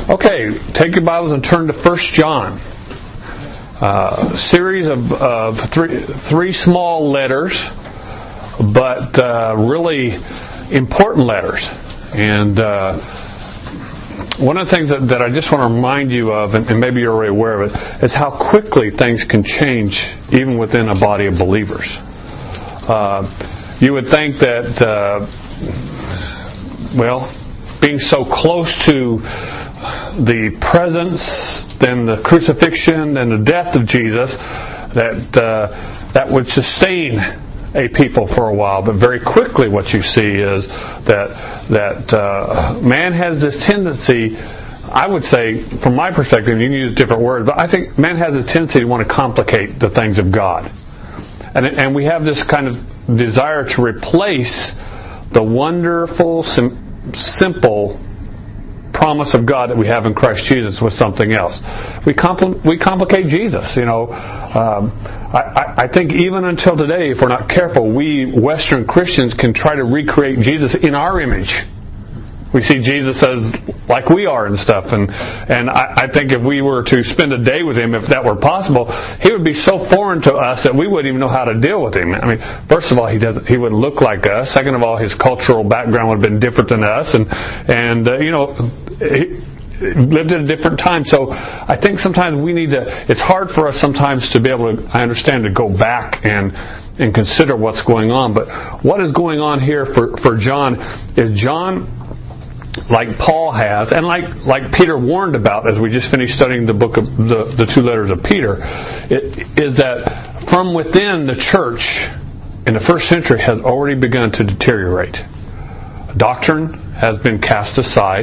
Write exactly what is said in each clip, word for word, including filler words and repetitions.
Okay, take your Bibles and turn to First John. Uh, series of, of three, three small letters, but uh, really important letters. And uh, one of the things that, that I just want to remind you of, and, and maybe you're already aware of it, is how quickly things can change even within a body of believers. Uh, you would think that, uh, well, being so close to the presence, then the crucifixion, and the death of Jesus, that uh, that would sustain a people for a while. But very quickly, what you see is that that uh, man has this tendency. I would say, from my perspective, you can use different words, but I think man has a tendency to want to complicate the things of God, and and we have this kind of desire to replace the wonderful, sim- simple promise of God that we have in Christ Jesus with something else. We compl- we complicate Jesus. You know, um, I, I think even until today, if we're not careful, we Western Christians can try to recreate Jesus in our image. We see Jesus as like we are and stuff, and and I, I think if we were to spend a day with Him, if that were possible, He would be so foreign to us that we wouldn't even know how to deal with Him. I mean, first of all, He doesn't. He wouldn't look like us. Second of all, His cultural background would have been different than us, and and uh, you know, He lived at a different time. So I think sometimes we need to. It's hard for us sometimes to be able to. I understand to go back and. and consider what's going on. But what is going on here for for John is John, like Paul has, and like like Peter warned about as we just finished studying the book of the, the two letters of Peter, it, is that from within the church in the first century has already begun to deteriorate. Doctrine has been cast aside.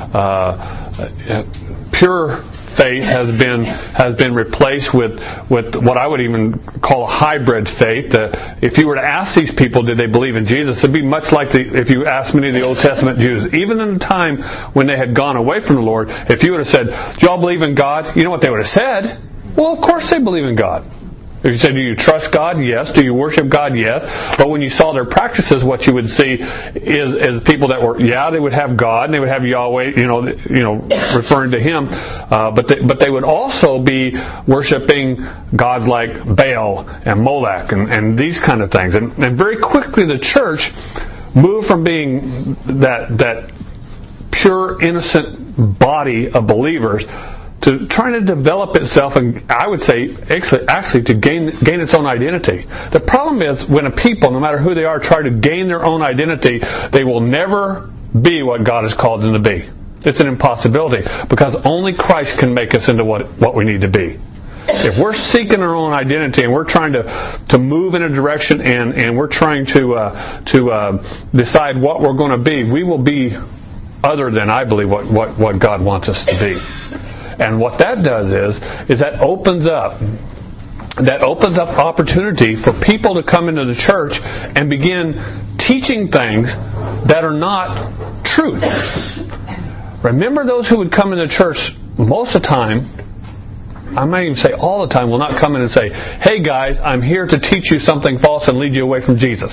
Uh, pure faith has been has been replaced with with what I would even call a hybrid faith. Uh, if you were to ask these people, did they believe in Jesus? It'd be much like the, if you asked many of the Old Testament Jews, even in the time when they had gone away from the Lord, if you would have said, "Do y'all believe in God?" You know what they would have said? Well, of course they believe in God. If you said, "Do you trust God?" Yes. "Do you worship God?" Yes. But when you saw their practices, what you would see is, is people that were, yeah, they would have God and they would have Yahweh, you know, you know, referring to Him. Uh, but they, but they would also be worshiping gods like Baal and Moloch and, and these kind of things. And, and very quickly, the church moved from being that that pure, innocent body of believers to trying to develop itself, and I would say actually, actually to gain gain its own identity. The problem is when a people, no matter who they are, try to gain their own identity, they will never be what God has called them to be. It's an impossibility because only Christ can make us into what what we need to be. If we're seeking our own identity and we're trying to, to move in a direction and, and we're trying to uh, to uh, decide what we're going to be, we will be other than, I believe, what, what, what God wants us to be. And what that does is, is that opens up, that opens up opportunity for people to come into the church and begin teaching things that are not truth. Remember, those who would come into church most of the time, I might even say all the time, will not come in and say, "Hey guys, I'm here to teach you something false and lead you away from Jesus."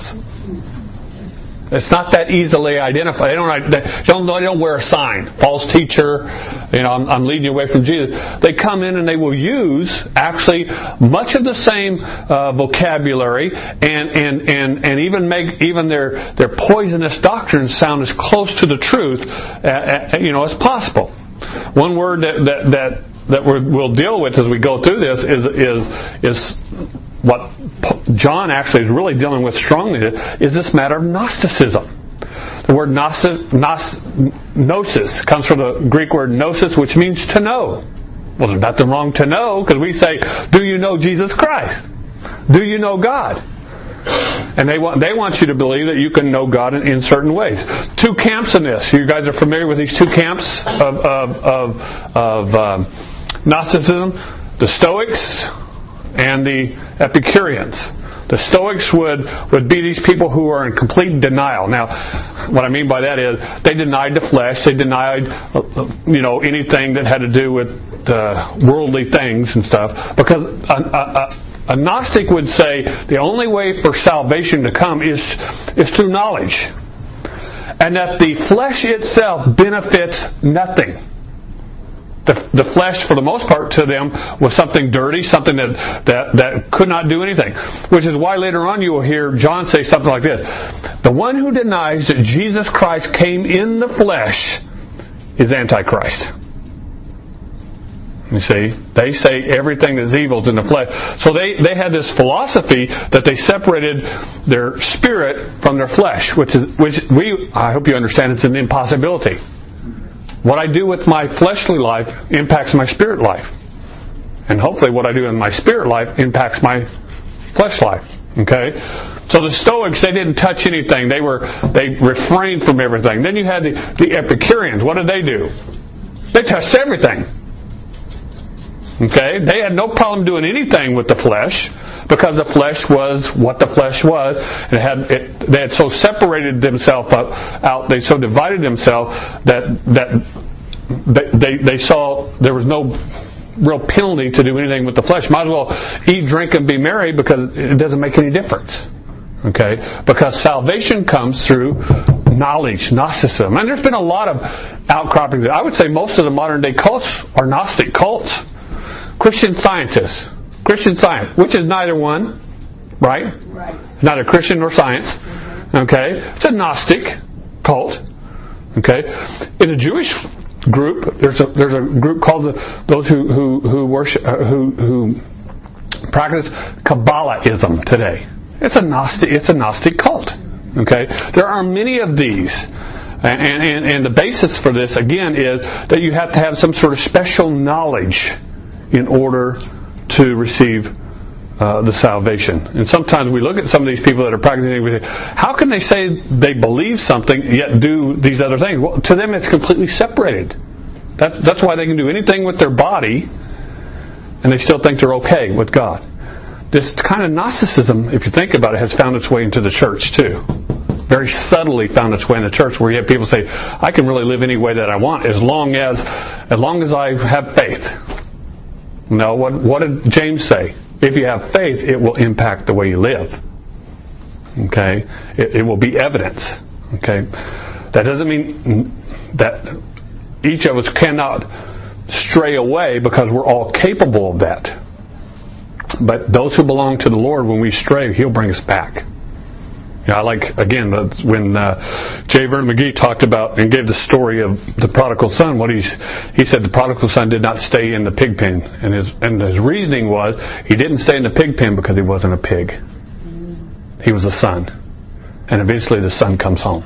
It's not that easily identified. They don't, they don't, they don't wear a sign. False teacher, you know, I'm, I'm leading you away from Jesus. They come in and they will use actually much of the same uh, vocabulary and, and, and, and even make even their, their poisonous doctrines sound as close to the truth uh, you know, as possible. One word that that that, that we'll deal with as we go through this is is is what John actually is really dealing with strongly is this matter of Gnosticism. The word gnosis, gnos, gnosis comes from the Greek word gnosis, which means to know. Well, there's nothing wrong to know, because we say, "Do you know Jesus Christ? Do you know God?" And they want they want you to believe that you can know God in, in certain ways. Two camps in this. You guys are familiar with these two camps of of of, of um, Gnosticism: the Stoics and the Epicureans. The Stoics would, would be these people who are in complete denial. Now, what I mean by that is they denied the flesh. They denied, you know, anything that had to do with uh, worldly things and stuff. Because a, a, a Gnostic would say the only way for salvation to come is is through knowledge, and that the flesh itself benefits nothing. The, the flesh, for the most part, to them was something dirty, something that, that, that could not do anything. Which is why later on you will hear John say something like this. The one who denies that Jesus Christ came in the flesh is Antichrist. You see, they say everything that's evil is in the flesh. So they, they had this philosophy that they separated their spirit from their flesh, which is which we I hope you understand it's an impossibility. What I do with my fleshly life impacts my spirit life. And hopefully what I do in my spirit life impacts my flesh life. Okay? So the Stoics, they didn't touch anything. They were they refrained from everything. Then you had the, the Epicureans. What did they do? They touched everything. Okay? They had no problem doing anything with the flesh, because the flesh was what the flesh was. It had, it, they had so separated themselves out, they so divided themselves that that they, they saw there was no real penalty to do anything with the flesh. Might as well eat, drink, and be merry, because it doesn't make any difference. Okay? Because salvation comes through knowledge, Gnosticism. And there's been a lot of outcroppings. I would say most of the modern day cults are Gnostic cults. Christian Scientists. Christian Science, which is neither one, right? Right. Neither Christian nor science. Okay? It's a Gnostic cult. Okay? In a Jewish group, there's a there's a group called the, those who who who worship uh, who who practice Kabbalahism today. It's a Gnostic it's a Gnostic cult. Okay? There are many of these. And, and, and the basis for this, again, is that you have to have some sort of special knowledge in order to receive uh, the salvation. And sometimes we look at some of these people that are practicing, and we say, how can they say they believe something yet do these other things? Well, to them it's completely separated. That, that's why they can do anything with their body and they still think they're okay with God. This kind of Gnosticism, if you think about it, has found its way into the church too. Very subtly found its way in the church, where you have people say, I can really live any way that I want as long as as long as I have faith. No, what, what did James say? If you have faith, it will impact the way you live. Okay? It, it will be evidence. Okay? That doesn't mean that each of us cannot stray away, because we're all capable of that. But those who belong to the Lord, when we stray, He'll bring us back. Yeah, I like, again, when uh, J. Vernon McGee talked about and gave the story of the prodigal son, what he's, he said the prodigal son did not stay in the pig pen. And his, and his reasoning was, he didn't stay in the pig pen because he wasn't a pig. He was a son. And eventually the son comes home.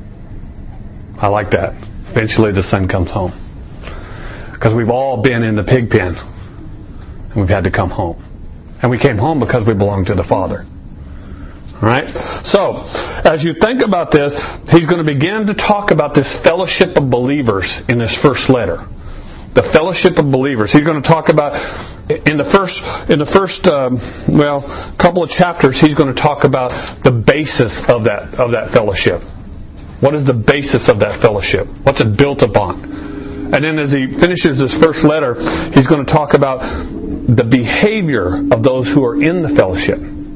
I like that. Eventually the son comes home. Because we've all been in the pig pen. And we've had to come home. And we came home because we belong to the Father. Right? So, as you think about this, he's going to begin to talk about this fellowship of believers in this first letter. The fellowship of believers. He's going to talk about in the first, in the first, um, well, couple of chapters. He's going to talk about the basis of that of that fellowship. What is the basis of that fellowship? What's it built upon? And then as he finishes this first letter, he's going to talk about the behavior of those who are in the fellowship.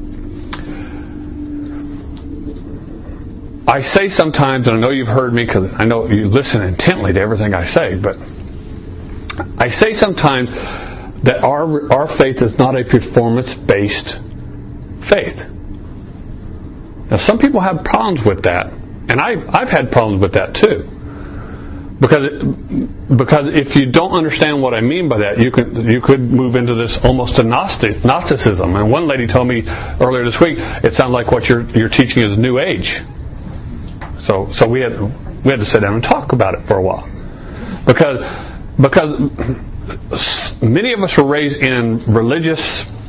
I say sometimes, and I know you've heard me because I know you listen intently to everything I say, but I say sometimes that our our faith is not a performance-based faith. Now, some people have problems with that, and I, I've had problems with that too. Because it, because if you don't understand what I mean by that, you could you could move into this almost a Gnostic, Gnosticism. And one lady told me earlier this week, it sounds like what you're you're teaching is New Age. So so we had we had to sit down and talk about it for a while, because because many of us were raised in religious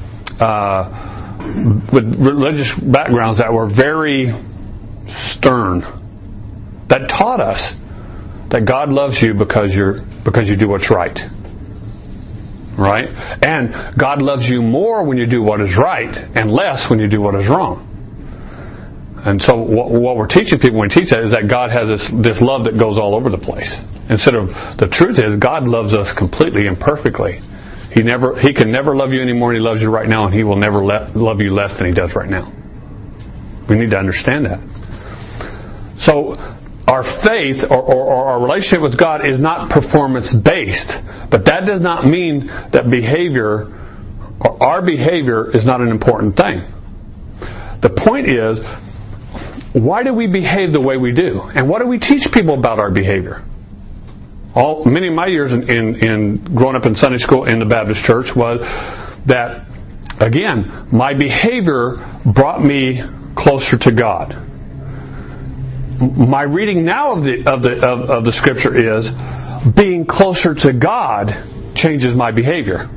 uh, with religious backgrounds that were very stern, that taught us that God loves you because you're because you do what's right. Right? And God loves you more when you do what is right and less when you do what is wrong. And so what, what we're teaching people when we teach that is that God has this, this love that goes all over the place. Instead of, the truth is, God loves us completely and perfectly. He never, He can never love you anymore than He loves you right now, and He will never let, love you less than He does right now. We need to understand that. So, our faith or, or, or our relationship with God is not performance-based, But that does not mean that behavior, or our behavior, is not an important thing. The point is, why do we behave the way we do? And what do we teach people about our behavior? All many of my years in, in, in growing up in Sunday school in the Baptist church was that, again, my behavior brought me closer to God. My reading now of the of the of, of the Scripture is, being closer to God changes my behavior.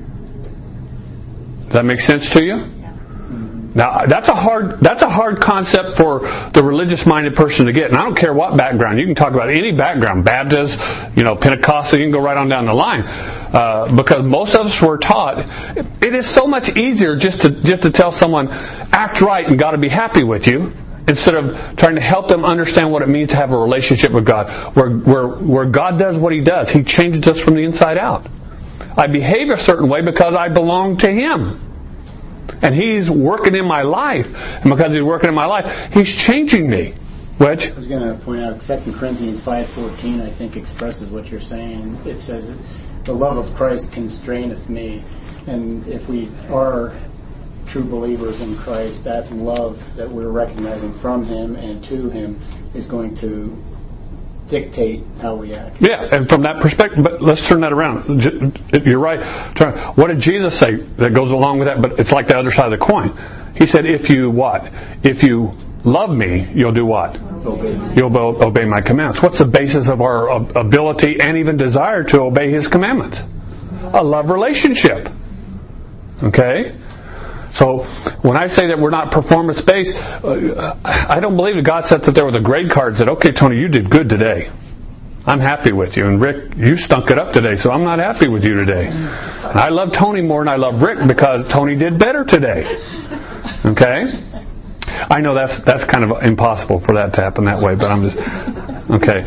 Does that make sense to you? Now that's a hard that's a hard concept for the religious-minded person to get. And I don't care what background. You can talk about any background, Baptist, you know, Pentecostal. You can go right on down the line, uh, because most of us were taught it is so much easier just to just to tell someone act right and God will be happy with you, instead of trying to help them understand what it means to have a relationship with God, where where where God does what He does. He changes us from the inside out. I behave a certain way because I belong to Him. And He's working in my life. And because He's working in my life, He's changing me. Which? I was going to point out Second Corinthians five fourteen, I think, expresses what you're saying. It says, the love of Christ constraineth me. And if we are true believers in Christ, that love that we're recognizing from Him and to Him is going to dictate how we act. Yeah, and from that perspective, but let's turn that around. You're right. What did Jesus say that goes along with that? But it's like the other side of the coin. He said, if you what? If you love me, you'll do what? Obey. You'll obey my commandments. What's the basis of our ability and even desire to obey His commandments? A love relationship. Okay? So when I say that we're not performance-based, uh, I don't believe that God sat there with a grade card and said, okay, Tony, you did good today. I'm happy with you. And Rick, you stunk it up today, so I'm not happy with you today. And I love Tony more than I love Rick because Tony did better today. Okay? I know that's that's kind of impossible for that to happen that way, but I'm just... Okay.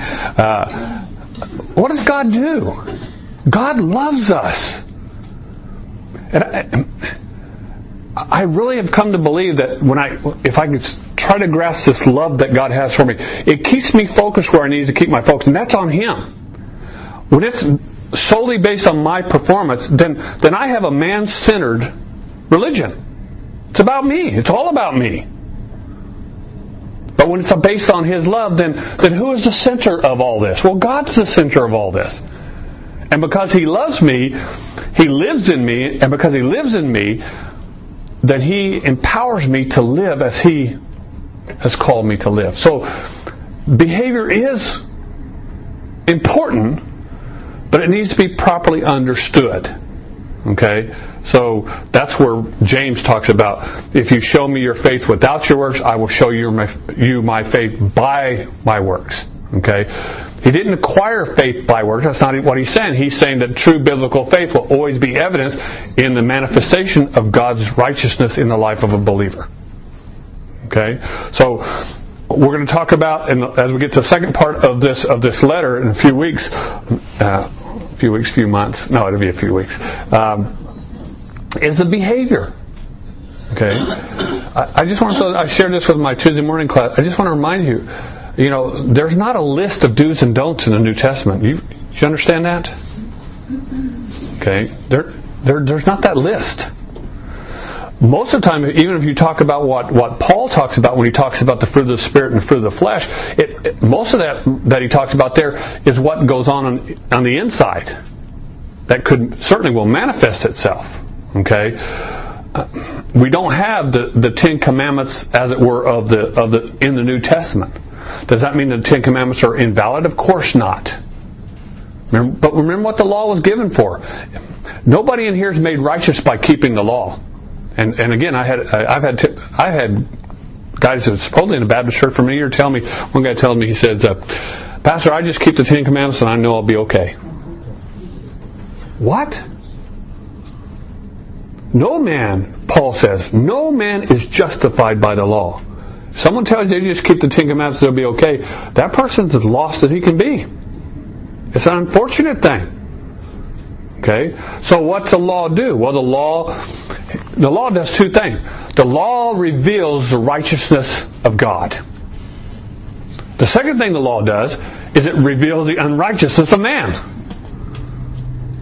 Uh, what does God do? God loves us. And I, I really have come to believe that when I, if I could try to grasp this love that God has for me, it keeps me focused where I need to keep my focus, and that's on Him. When it's solely based on my performance, then then I have a man-centered religion. It's about me. It's all about me. But when it's based on His love, then then who is the center of all this? Well, God's the center of all this. And because He loves me, He lives in me, and because He lives in me, then He empowers me to live as He has called me to live. So behavior is important, but it needs to be properly understood. Okay? So that's where James talks about, if you show me your faith without your works, I will show you my, you my faith by my works. Okay? He didn't acquire faith by works. That's not what he's saying. He's saying that true biblical faith will always be evidenced in the manifestation of God's righteousness in the life of a believer. Okay? So we're going to talk about, and as we get to the second part of this of this letter in a few weeks, uh, a few weeks, few months. No, it'll be a few weeks. Um, is the behavior. Okay? I, I just want to. I shared this with my Tuesday morning class. I just want to remind you. You know, there's not a list of do's and don'ts in the New Testament. You, you understand that? Okay, there, there, there's not that list. Most of the time, even if you talk about what, what Paul talks about when he talks about the fruit of the Spirit and the fruit of the flesh, it, it, most of that that he talks about there is what goes on on, on the inside. That could certainly will manifest itself. Okay, uh, we don't have the, the Ten Commandments, as it were, of the of the in the New Testament. Does that mean the Ten Commandments are invalid? Of course not. Remember, but remember what the law was given for. Nobody in here is made righteous by keeping the law. And and again, I had I've had I had guys that supposedly in the Baptist church for many years tell me. One guy tells me, he says, uh, "Pastor, I just keep the Ten Commandments and I know I'll be okay." What? No man, Paul says, no man is justified by the law. If someone tells you they just keep the Ten Commandments, they'll be okay. That person's as lost as he can be. It's an unfortunate thing. Okay? So what's the law do? Well, the law, the law does two things. The law reveals the righteousness of God. The second thing the law does is it reveals the unrighteousness of man.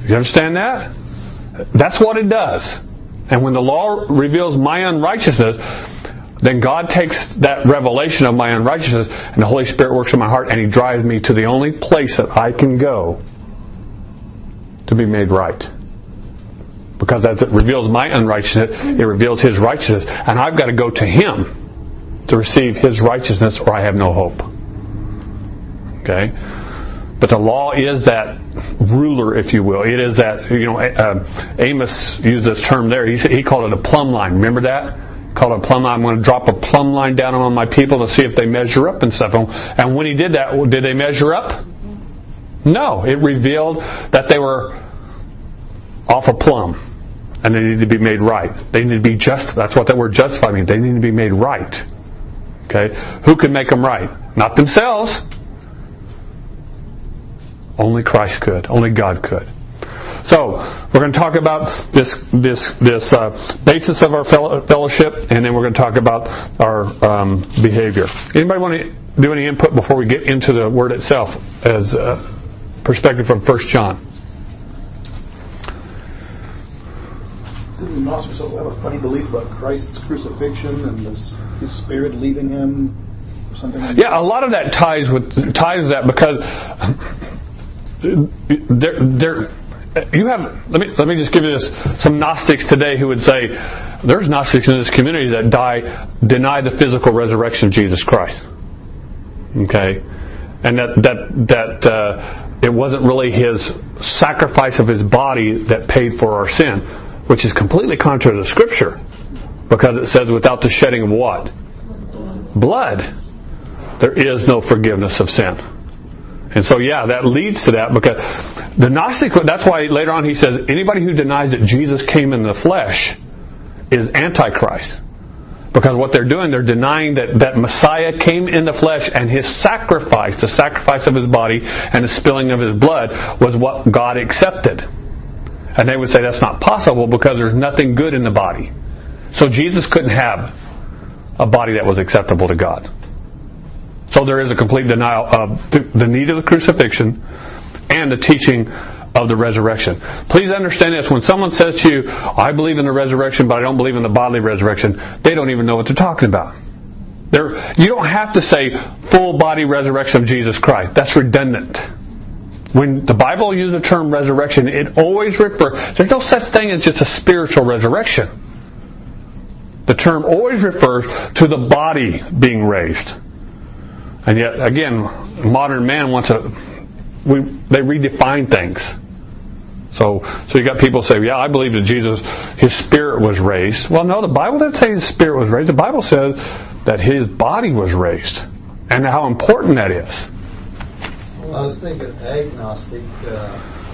You understand that? That's what it does. And when the law reveals my unrighteousness, then God takes that revelation of my unrighteousness and the Holy Spirit works in my heart and He drives me to the only place that I can go to be made right. Because as it reveals my unrighteousness, it reveals His righteousness. And I've got to go to Him to receive His righteousness or I have no hope. Okay? But the law is that ruler, if you will. It is that, you know, uh, Amos used this term there. He, he called it a plumb line. Remember that? Called it a plumb line. I'm going to drop a plumb line down on my people to see if they measure up and stuff. And when He did that, did they measure up? No. It revealed that they were off a plumb. And they need to be made right. They need to be just. That's what that word justify means. They need to be made right. Okay? Who can make them right? Not themselves. Only Christ could. Only God could. So, we're going to talk about this this this uh, basis of our fellowship, and then we're going to talk about our um, behavior. Anybody want to do any input before we get into the word itself as a perspective from First John? Didn't the Gnostics also have a funny belief about Christ's crucifixion and this, His Spirit leaving Him, or something like that? Yeah, a lot of that ties with ties with that because there there. You have. Let me let me just give you this. Some Gnostics today who would say there's Gnostics in this community that die deny the physical resurrection of Jesus Christ. Okay, and that that that uh, it wasn't really His sacrifice of His body that paid for our sin, which is completely contrary to the Scripture, because it says without the shedding of what? Blood, there is no forgiveness of sin. And so, yeah, that leads to that because the Gnostic, that's why later on he says, anybody who denies that Jesus came in the flesh is Antichrist. Because what they're doing, they're denying that, that Messiah came in the flesh and His sacrifice, the sacrifice of His body and the spilling of His blood was what God accepted. And they would say that's not possible because there's nothing good in the body. So Jesus couldn't have a body that was acceptable to God. So there is a complete denial of the need of the crucifixion and the teaching of the resurrection. Please understand this. When someone says to you, I believe in the resurrection, but I don't believe in the bodily resurrection, they don't even know what they're talking about. They're, you don't have to say full body resurrection of Jesus Christ. That's redundant. When the Bible uses the term resurrection, it always refers, there's no such thing as just a spiritual resurrection. The term always refers to the body being raised. And yet, again, modern man wants to, we, they redefine things. So, so you got people say, yeah, I believe that Jesus, His Spirit was raised. Well, no, the Bible doesn't say His Spirit was raised. The Bible says that His body was raised. And how important that is. Well, I was thinking agnostic. Uh,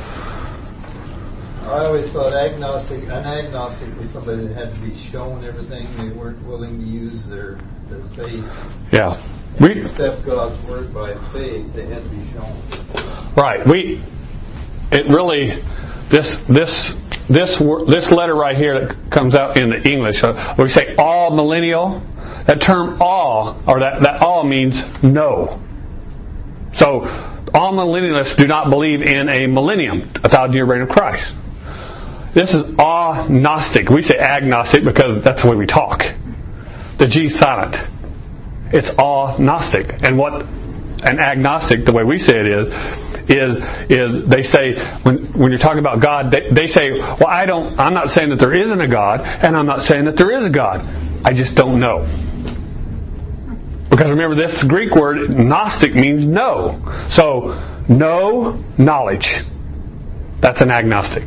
I always thought agnostic, an agnostic was somebody that had to be shown everything. They weren't willing to use their, their faith. Yeah. We accept God's word by faith. They had to be shown. Right. We. It really. This this this this letter right here that comes out in the English. Uh, we say all millennial. That term all or that that all means no. So all millennialists do not believe in a millennium, a thousand year reign of Christ. This is agnostic. We say agnostic because that's the way we talk. The G's silent. It's all Gnostic. And what an agnostic, the way we say it is, is is they say when when you're talking about God, they, they say, well, I don't. I'm not saying that there isn't a God, and I'm not saying that there is a God. I just don't know. Because remember, this Greek word Gnostic means no. So no knowledge. That's an agnostic.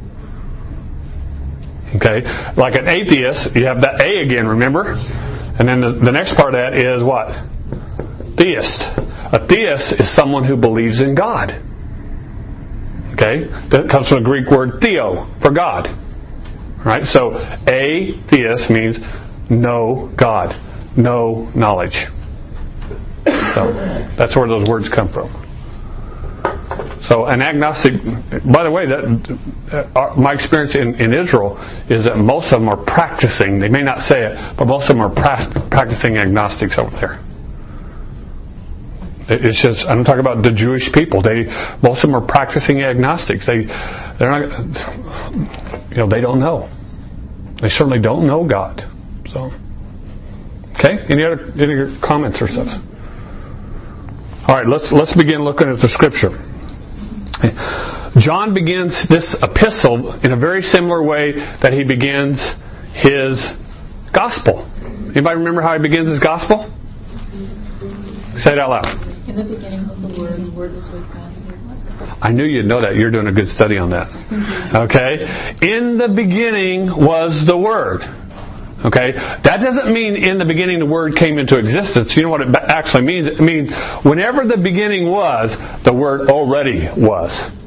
Okay, like an atheist, you have that A again. Remember. And then the, the next part of that is what? Theist. A theist is someone who believes in God. Okay? That comes from the Greek word theo, for God. Right? So, atheist means no God, no knowledge. So, that's where those words come from. So, an agnostic, by the way, that uh, my experience in, in Israel is that most of them are practicing, they may not say it, but most of them are pra- practicing agnostics over there. It's just, I'm talking about the Jewish people. They, most of them are practicing agnostics. They, they're not, you know, they don't know. They certainly don't know God. So, okay. Any other, any other comments or stuff? All right. Let's let's begin looking at the scripture. John begins this epistle in a very similar way that he begins his gospel. Anybody remember how he begins his gospel? Say it out loud. In the beginning was the Word, and the Word was with God, and the Word was God. I knew you'd know that. You're doing a good study on that. Okay? In the beginning was the Word. Okay? That doesn't mean in the beginning the Word came into existence. You know what it actually means? It means whenever the beginning was, the Word already was.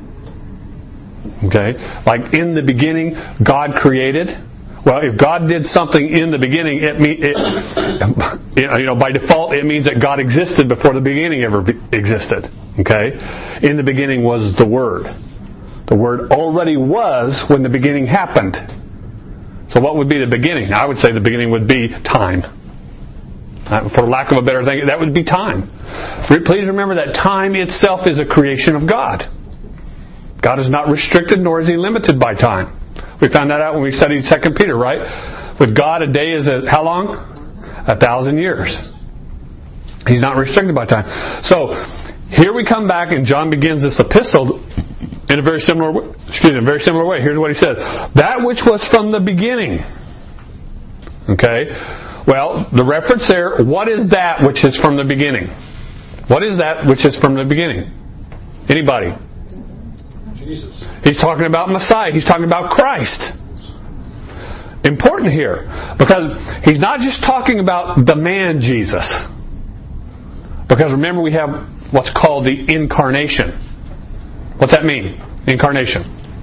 Okay? Like in the beginning, God created. Well, if God did something in the beginning, it, mean, it you know by default it means that God existed before the beginning ever be- existed. Okay, in the beginning was the Word. The Word already was when the beginning happened. So, what would be the beginning? I would say the beginning would be time. Uh, for lack of a better thing, that would be time. Please remember that time itself is a creation of God. God is not restricted, nor is He limited by time. We found that out when we studied Second Peter, right? With God, a day is a, how long? A thousand years. He's not restricted by time. So, here we come back and John begins this epistle in a very similar, excuse me, in a very similar way. Here's what he says. That which was from the beginning. Okay? Well, the reference there, what is that which is from the beginning? What is that which is from the beginning? Anybody? Jesus. He's talking about Messiah. He's talking about Christ. Important here. Because he's not just talking about the man Jesus. Because remember we have what's called the incarnation. What's that mean? Incarnation.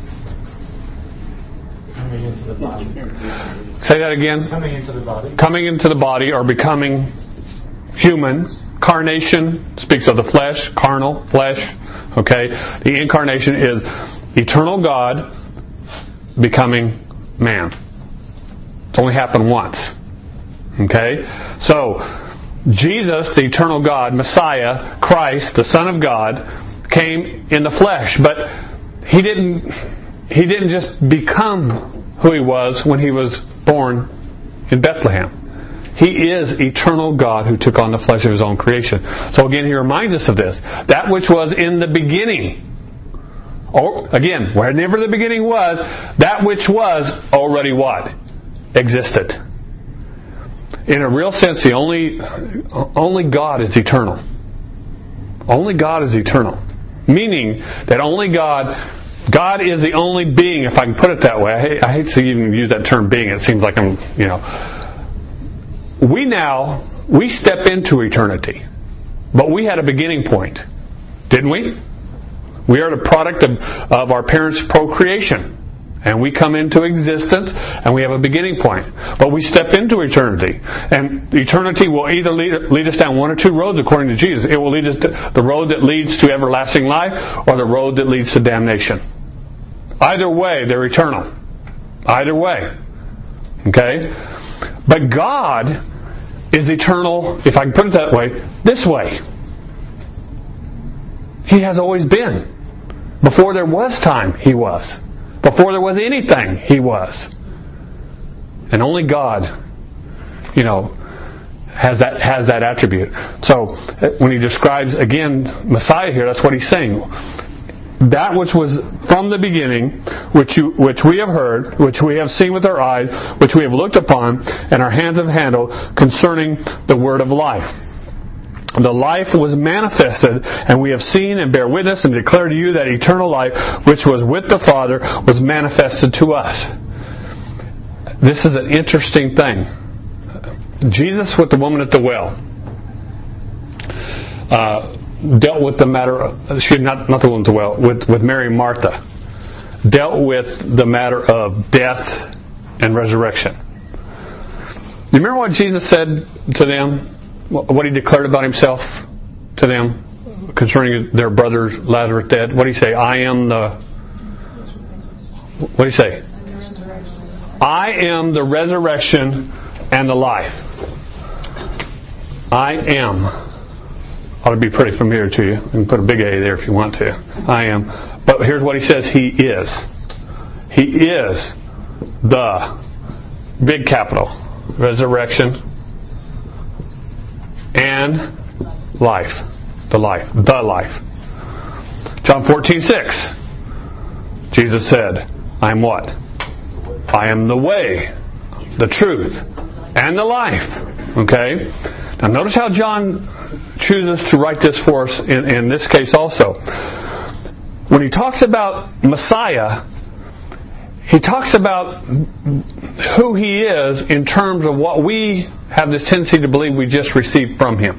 Coming into the body. Say that again. Coming into the body. Coming into the body or becoming human. Carnation speaks of the flesh, carnal, flesh. Okay? The incarnation is eternal God becoming man. It's only happened once. Okay? So, Jesus, the eternal God, Messiah, Christ, the Son of God, came in the flesh. But He didn't, He didn't just become who He was when He was born in Bethlehem. He is eternal God who took on the flesh of His own creation. So again, He reminds us of this. That which was in the beginning. Or, again, whenever the beginning was, that which was already what? Existed. In a real sense, the only, only God is eternal. Only God is eternal. Meaning that only God... God is the only being, if I can put it that way. I hate, I hate to even use that term being. It seems like I'm, you know... We now, we step into eternity. But we had a beginning point. Didn't we? We are the product of, of our parents' procreation. And we come into existence and we have a beginning point. But we step into eternity. And eternity will either lead, lead us down one or two roads according to Jesus. It will lead us to the road that leads to everlasting life or the road that leads to damnation. Either way, they're eternal. Either way. Okay? But God is eternal, if I can put it that way, this way. He has always been. Before there was time, He was. Before there was anything, He was. And only God, you know, has that has that attribute. So when He describes again Messiah here, that's what He's saying. That which was from the beginning, which you, which we have heard, which we have seen with our eyes, which we have looked upon, and our hands have handled, concerning the word of life. The life was manifested, and we have seen and bear witness and declare to you that eternal life, which was with the Father, was manifested to us. This is an interesting thing. Jesus with the woman at the well uh, dealt with the matter of, excuse me, not, not the woman at the well, with, with Mary and Martha, dealt with the matter of death and resurrection. You remember what Jesus said to them? What He declared about Himself to them concerning their brother Lazarus dead? What did He say? I am the... What did He say? I am the resurrection and the life. I am ought to be pretty familiar to you. You can put a big A there if you want to. I am. But here's what he says He is. He is the big capital resurrection and life. The life. The life. John fourteen six. Jesus said, I am what? I am the way, the truth, and the life. Okay? Now notice how John chooses to write this for us in, in this case also. When he talks about Messiah, he talks about who he is in terms of what we have this tendency to believe we just received from him.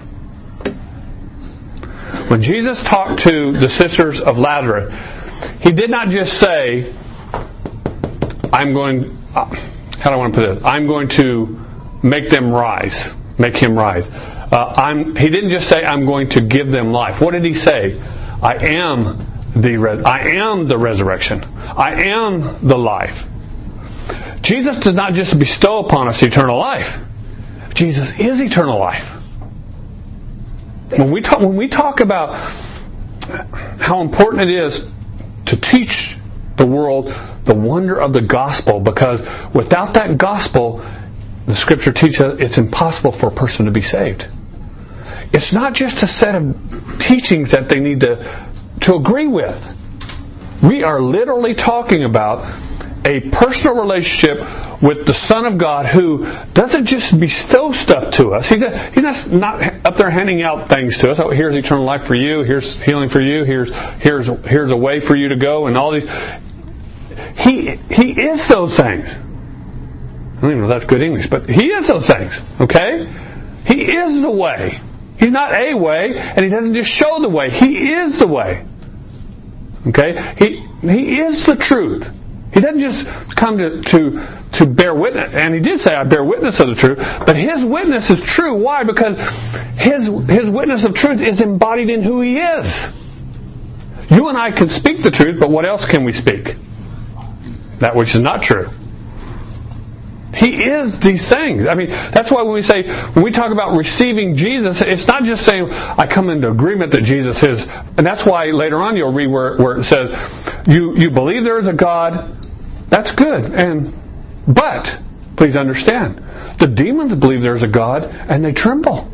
When Jesus talked to the sisters of Lazarus, he did not just say, I'm going, how do I want to put it? I'm going to make them rise, make him rise. Uh, I'm, he didn't just say, I'm going to give them life. What did he say? I am the res- I am the resurrection. I am the life. Jesus does not just bestow upon us eternal life. Jesus is eternal life. When we talk, when we talk about how important it is to teach the world the wonder of the gospel, because without that gospel, the Scripture teaches us it's impossible for a person to be saved. It's not just a set of teachings that they need to, to agree with. We are literally talking about a personal relationship with the Son of God who doesn't just bestow stuff to us. He's not up there handing out things to us. Oh, here's eternal life for you. Here's healing for you. Here's here's here's a way for you to go. And all these. He he is those things. I don't even know if that's good English, but he is those things. Okay? He is the way. He's not a way, and he doesn't just show the way. He is the way. Okay? He he is the truth. He doesn't just come to, to, to bear witness. And he did say, I bear witness of the truth. But his witness is true. Why? Because his, his witness of truth is embodied in who he is. You and I can speak the truth, but what else can we speak? That which is not true. He is these things. I mean, that's why when we say, when we talk about receiving Jesus, it's not just saying, I come into agreement that Jesus is. And that's why later on you'll read where, where it says, you, you believe there is a God. That's good. And but, please understand, the demons believe there's a God and they tremble.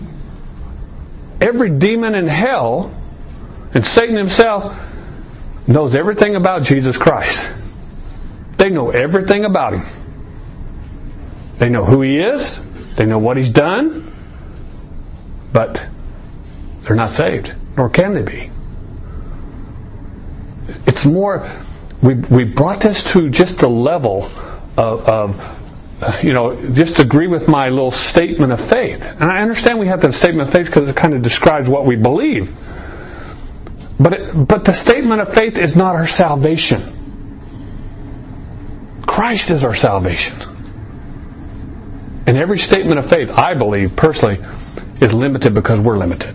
Every demon in hell, and Satan himself, knows everything about Jesus Christ. They know everything about him. They know who he is. They know what he's done. But they're not saved. Nor can they be. It's more, we we brought this to just the level of, of, you know, just agree with my little statement of faith. And I understand we have that statement of faith because it kind of describes what we believe. But it, but the statement of faith is not our salvation. Christ is our salvation. And every statement of faith, I believe, personally, is limited because we're limited.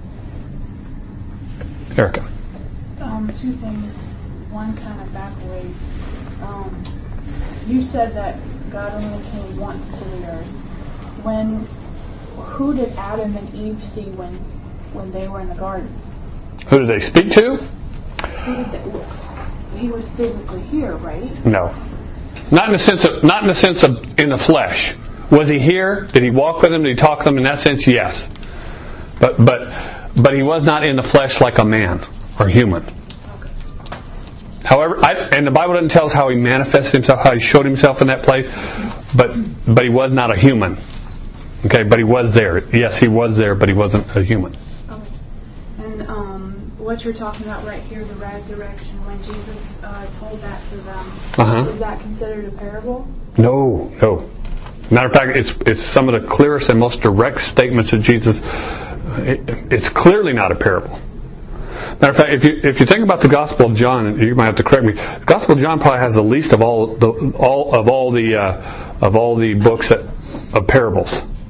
Erica. Um, two things. One kind of backwards. Um, you said that God only came once to the earth. When, who did Adam and Eve see when, when they were in the garden? Who did they speak to? Who did they, he was physically here, right? No. Not in the sense of not in the sense of in the flesh. Was he here? Did he walk with them? Did he talk to them? In that sense, yes. But but but he was not in the flesh like a man or human. Okay. However, I, and the Bible doesn't tell us how he manifested himself, how he showed himself in that place. But but he was not a human. Okay, but he was there. Yes, he was there, but he wasn't a human. Okay. And um, what you're talking about right here, the resurrection, when Jesus uh, told that to them, uh-huh. is that considered a parable? No, no. Matter of fact, it's it's some of the clearest and most direct statements of Jesus. It, it's clearly not a parable. Matter of fact, if you if you think about the Gospel of John, and you might have to correct me, the Gospel of John probably has the least of all the all of all the uh, of all the books that, of parables.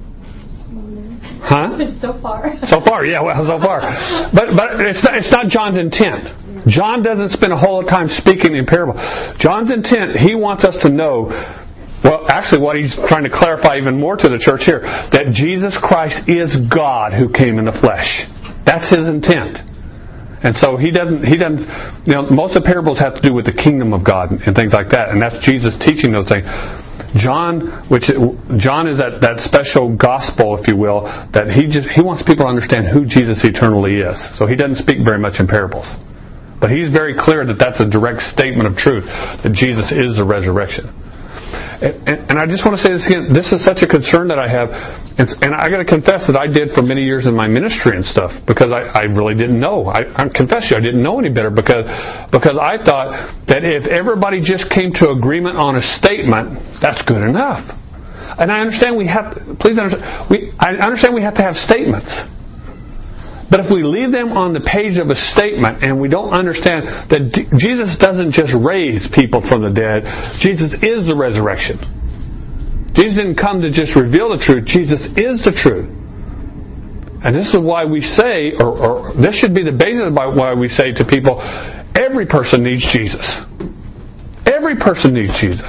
Huh? So far. So far, yeah, well, so far. But but it's not, it's not John's intent. John doesn't spend a whole lot of time speaking in parable. John's intent, he wants us to know, well, actually what he's trying to clarify even more to the church here, that Jesus Christ is God who came in the flesh. That's His intent. And so He doesn't, He doesn't, you know, most of the parables have to do with the kingdom of God and things like that. And that's Jesus teaching those things. John, which John is that, that special gospel, if you will, that he just he wants people to understand who Jesus eternally is. So he doesn't speak very much in parables. But he's very clear that that's a direct statement of truth, that Jesus is the resurrection. And, and, and I just want to say this again, this is such a concern that I have, and, and I got to confess that I did for many years in my ministry and stuff, because I, I really didn't know. I, I confess to you, I didn't know any better, because because I thought that if everybody just came to agreement on a statement, that's good enough. And I understand we have, please understand, we, I understand we have to have statements. But if we leave them on the page of a statement and we don't understand that D- Jesus doesn't just raise people from the dead, Jesus is the resurrection. Jesus didn't come to just reveal the truth, Jesus is the truth. And this is why we say, or, or this should be the basis of why we say to people, every person needs Jesus. Every person needs Jesus.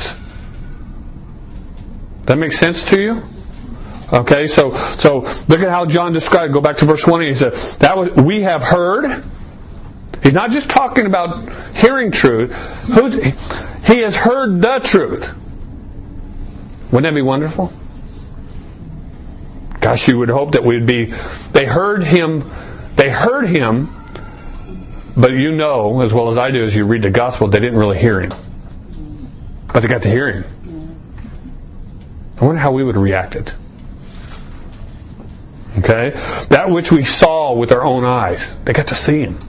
That makes sense to you? Okay, so so look at how John described. Go back to verse twenty. He said, "That was, we have heard." He's not just talking about hearing truth. Who's, he has heard the truth. Wouldn't that be wonderful? Gosh, you would hope that we'd be. They heard him. They heard him, but you know as well as I do, as you read the gospel, they didn't really hear him, but they got to hear him. I wonder how we would react it. Okay? That which we saw with our own eyes. They got to see Him.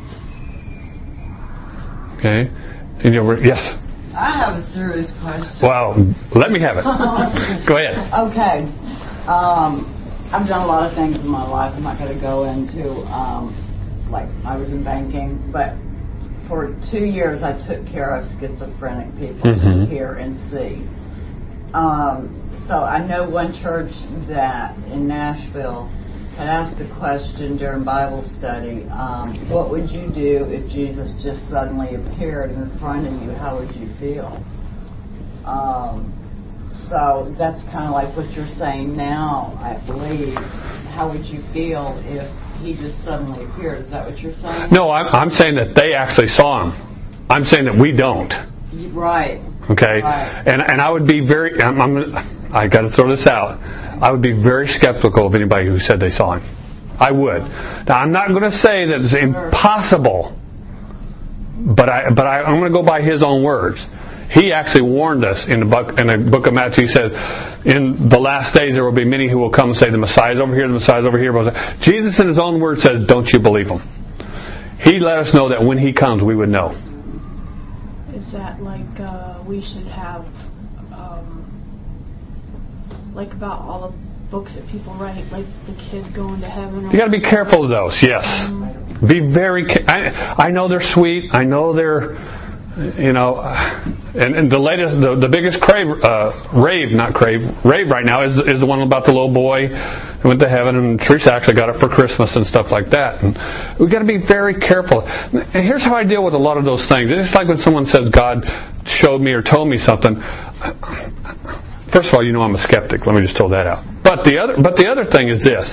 Okay? And you know, yes? I have a serious question. Well, let me have it. Go ahead. Okay. Um, I've done a lot of things in my life. I'm not going to go into, um, like, I was in banking, but for two years I took care of schizophrenic people mm-hmm. to hear and see. Um, so I know one church that in Nashville had asked the question during Bible study, um, what would you do if Jesus just suddenly appeared in front of you? How would you feel? Um, so that's kind of like what you're saying now, I believe. How would you feel if He just suddenly appeared? Is that what you're saying? No, I'm, I'm saying that they actually saw Him. I'm saying that we don't. Right. Okay, right. and and I would be very. I'm, I'm I got to throw this out. I would be very skeptical of anybody who said they saw Him. I would. Now I'm not going to say that it's impossible, but I but I, I'm going to go by His own words. He actually warned us in the book in the book of Matthew. He said, "In the last days there will be many who will come and say, the Messiah's over here, the Messiah's over here." Jesus, in His own words, says, "Don't you believe Him?" He let us know that when He comes, we would know. Is that like uh, we should have, um, like about all the books that people write, like the kid going to heaven? Or you got to be careful of those. Yes, um, be very. Ca- I, I know they're sweet. I know they're, you know, and, and the latest, the, the biggest crave, uh, rave, not crave, rave right now is is the one about the little boy who went to heaven, and Teresa actually got it for Christmas and stuff like that. And we got to be very careful. And here's how I deal with a lot of those things. It's like when someone says God showed me or told me something. First of all, you know I'm a skeptic. Let me just throw that out. But the other, but the other thing is this.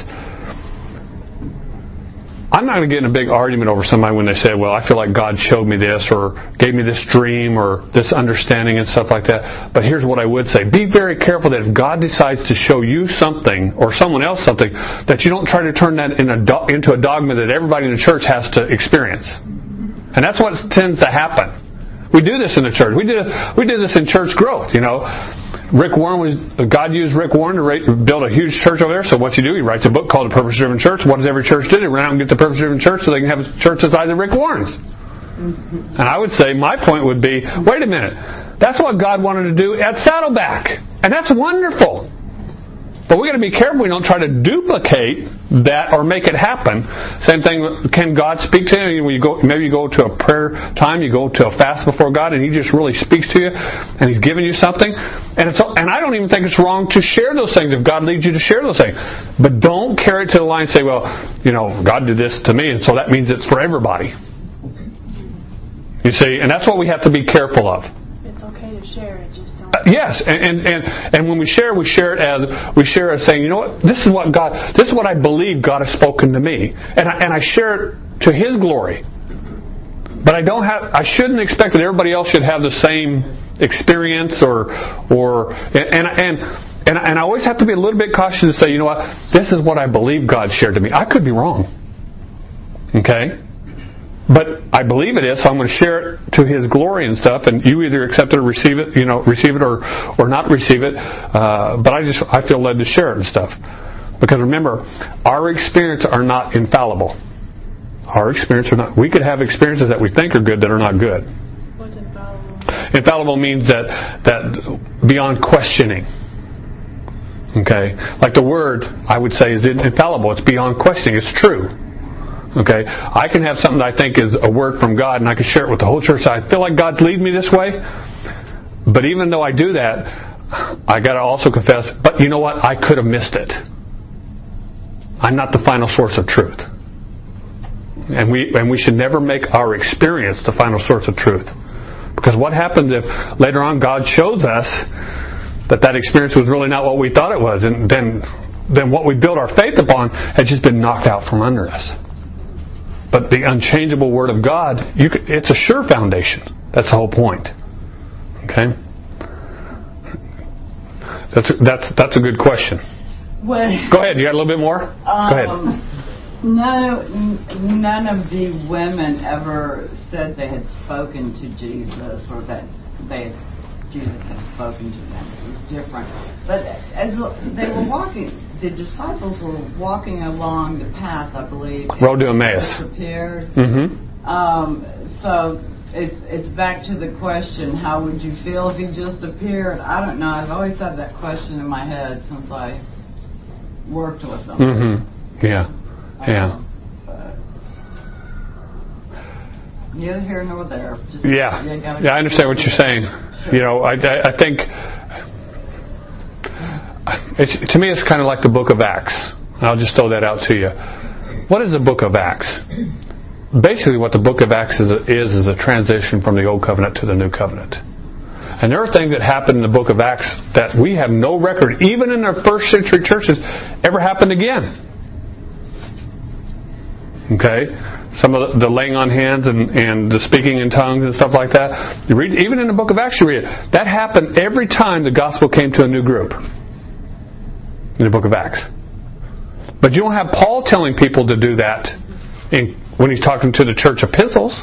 I'm not going to get in a big argument over somebody when they say, well, I feel like God showed me this or gave me this dream or this understanding and stuff like that. But here's what I would say. Be very careful that if God decides to show you something or someone else something, that you don't try to turn that in a do- into a dogma that everybody in the church has to experience. And that's what tends to happen. We do this in the church. We did we did this in church growth, you know. Rick Warren was God used Rick Warren to rate, build a huge church over there. So what you do, he writes a book called The Purpose Driven Church. What does every church do? They run out and get the Purpose Driven Church so they can have a church the size of Rick Warren's. Mm-hmm. And I would say my point would be, wait a minute, that's what God wanted to do at Saddleback, and that's wonderful. But we got to be careful we don't try to duplicate that or make it happen. Same thing, can God speak to you? When you go, maybe you go to a prayer time, you go to a fast before God, and He just really speaks to you, and He's giving you something. And it's and I don't even think it's wrong to share those things if God leads you to share those things. But don't carry it to the line and say, well, you know, God did this to me, and so that means it's for everybody. You see, and that's what we have to be careful of. It's okay to share it, just don't Yes, and, and and when we share, we share it as we share as saying, you know what, this is what God, this is what I believe God has spoken to me, and I, and I share it to His glory. But I don't have, I shouldn't expect that everybody else should have the same experience, or or and and and and I always have to be a little bit cautious to say, you know what, this is what I believe God shared to me. I could be wrong. Okay. But I believe it is, so I'm going to share it to His glory and stuff. And you either accept it or receive it, you know, receive it or, or not receive it. Uh, but I just I feel led to share it and stuff, because remember, our experiences are not infallible. Our experiences are not. We could have experiences that we think are good that are not good. What's infallible? Infallible means that that beyond questioning. Okay, like the word I would say is infallible. It's beyond questioning. It's true. Okay, I can have something that I think is a word from God, and I can share it with the whole church. I feel like God's leading me this way. But even though I do that, I got to also confess, but you know what? I could have missed it. I'm not the final source of truth. And we and we should never make our experience the final source of truth. Because what happens if later on God shows us that that experience was really not what we thought it was, and then then what we built our faith upon had just been knocked out from under us. But the unchangeable Word of God, you could, it's a sure foundation. That's the whole point. Okay? That's a, that's that's a good question. Well, go ahead. You got a little bit more? Um, go ahead. None, none of the women ever said they had spoken to Jesus, or that they Jesus had spoken to them. It was different. But as they were walking, the disciples were walking along the path, I believe. Road to Emmaus. Prepared. Mm-hmm. Um, so it's it's back to the question: how would you feel if He just appeared? I don't know. I've always had that question in my head since I worked with them. Mm-hmm. Yeah. Yeah. Um, neither here nor there. Just, yeah. Yeah, I understand what you're saying. Sure. You know, I, I, I think it's, to me it's kind of like the book of Acts. I'll just throw that out to you. What is the book of Acts? Basically what the book of Acts is, is is a transition from the old covenant to the new covenant. And there are things that happen in the book of Acts that we have no record, even in our first century churches, ever happened again. Okay? Some of the laying on hands and, and the speaking in tongues and stuff like that. You read, even in the book of Acts, you read it. That happened every time the gospel came to a new group in the book of Acts. But you don't have Paul telling people to do that in, when he's talking to the church epistles.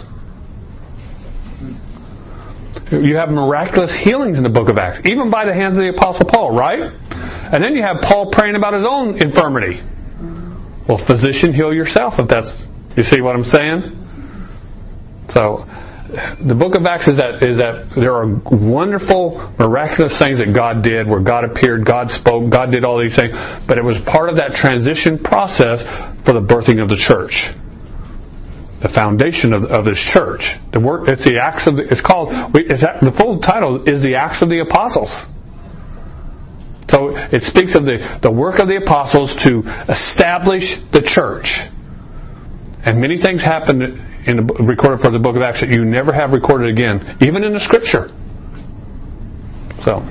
You have miraculous healings in the book of Acts, even by the hands of the Apostle Paul, right? And then you have Paul praying about his own infirmity. Well, physician, heal yourself if that's... You see what I'm saying? So, the book of Acts is that is that there are wonderful, miraculous things that God did, where God appeared, God spoke, God did all these things, but it was part of that transition process for the birthing of the church, the foundation of, of this church. The work, it's the Acts of the, it's called. It's, the full title is the Acts of the Apostles. So it speaks of the the work of the apostles to establish the church. And many things happened in the, recorded for the book of Acts that you never have recorded again, even in the Scripture. So,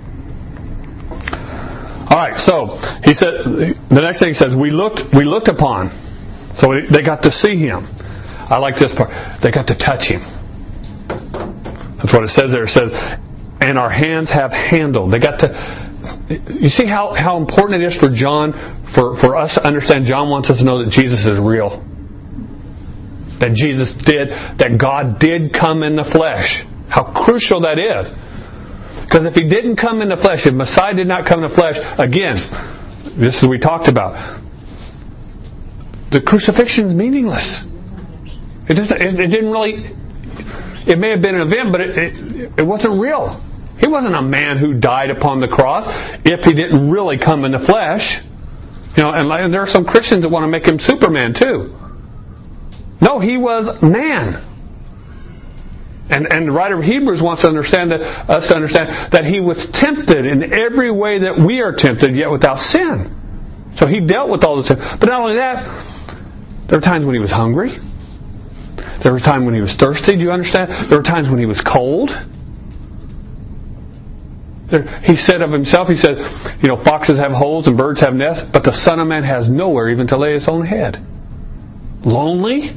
all right. So he said. The next thing he says, we looked, we looked upon. So they got to see Him. I like this part. They got to touch Him. That's what it says there. It says, and our hands have handled. They got to. You see how, how important it is for John, for, for us to understand. John wants us to know that Jesus is real. That Jesus did, that God did come in the flesh. How crucial that is. Because if He didn't come in the flesh, if Messiah did not come in the flesh, again, this is what we talked about. The crucifixion is meaninless. It doesn't. It, it didn't really. It may have been an event, but it, it, it wasn't real. He wasn't a man who died upon the cross if He didn't really come in the flesh. You know, and, and there are some Christians that want to make Him Superman too. No, He was man. And and the writer of Hebrews wants to understand that, us to understand that He was tempted in every way that we are tempted, yet without sin. So He dealt with all the sin. But not only that, there were times when He was hungry. There were times when He was thirsty. Do you understand? There were times when He was cold. He said of himself, he said, you know, foxes have holes and birds have nests, but the Son of Man has nowhere even to lay his own head. Lonely?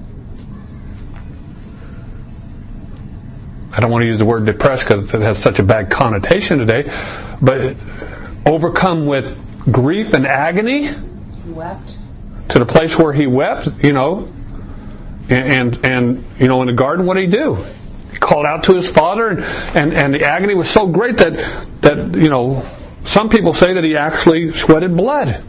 I don't want to use the word depressed because it has such a bad connotation today, but overcome with grief and agony. He wept. To the place where he wept, you know, and, and, and you know, in the garden, what did he do? He called out to his Father, and, and, and the agony was so great that, that, you know, some people say that he actually sweated blood.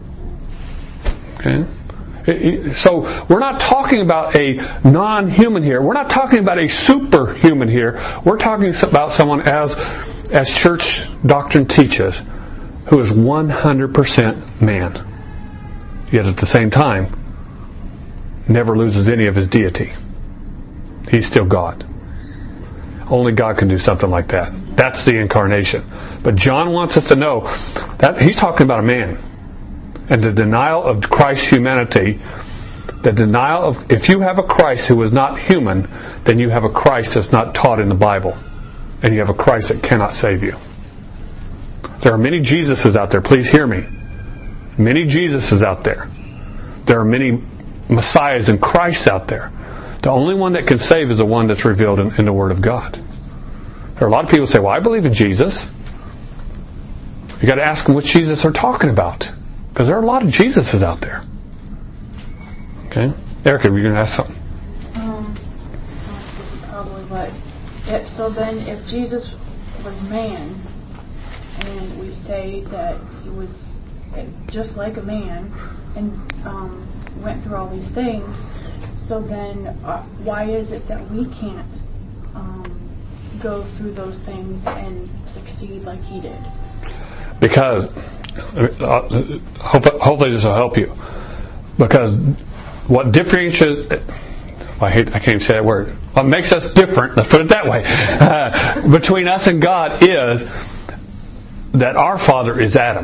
Okay? So we're not talking about a non-human here. We're not talking about a superhuman here. We're talking about someone, as as church doctrine teaches, who is one hundred percent man. Yet at the same time, never loses any of his deity. He's still God. Only God can do something like that. That's the incarnation. But John wants us to know that he's talking about a man. And the denial of Christ's humanity, the denial of, if you have a Christ who is not human, then you have a Christ that's not taught in the Bible. And you have a Christ that cannot save you. There are many Jesuses out there, please hear me. Many Jesuses out there. There are many Messiahs and Christs out there. The only one that can save is the one that's revealed in, in the Word of God. There are a lot of people who say, well, I believe in Jesus. You got to ask them which Jesus they're talking about. Because there are a lot of Jesuses out there. Okay? Erica, were you going to ask something? Um, probably, but if, so then if Jesus was man, and we say that he was just like a man, and um, went through all these things, so then uh, why is it that we can't um, go through those things and succeed like he did? Because, uh, hopefully this will help you. Because what differentiates, I hate, I can't even say that word. What makes us different, let's put it that way, uh, between us and God is that our father is Adam,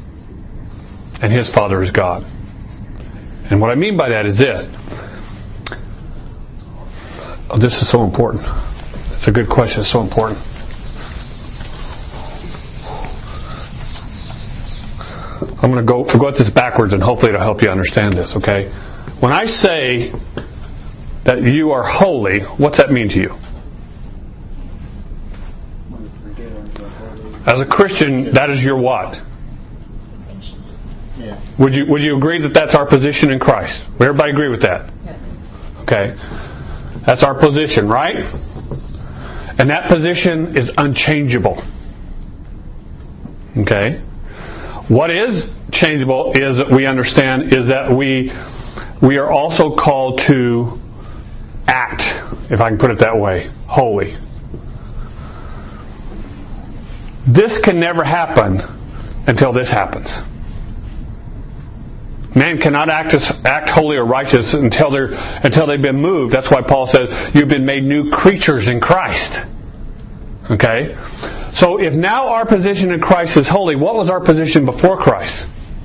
and his father is God. And what I mean by that is this. Oh, this is so important. It's a good question. It's so important. I'm going to go go at this backwards, and hopefully it'll help you understand this, okay? When I say that you are holy, what's that mean to you? As a Christian, that is your what? Yeah. Would you would you agree that that's our position in Christ? Would everybody agree with that? Yes. Okay. That's our position, right? And that position is unchangeable. Okay? What is changeable is that we understand is that we we are also called to act, if I can put it that way, holy. This can never happen until this happens. Man cannot act as, act holy or righteous until they're until they've been moved. That's why Paul says you've been made new creatures in Christ. Okay? So if now our position in Christ is holy, what was our position before Christ?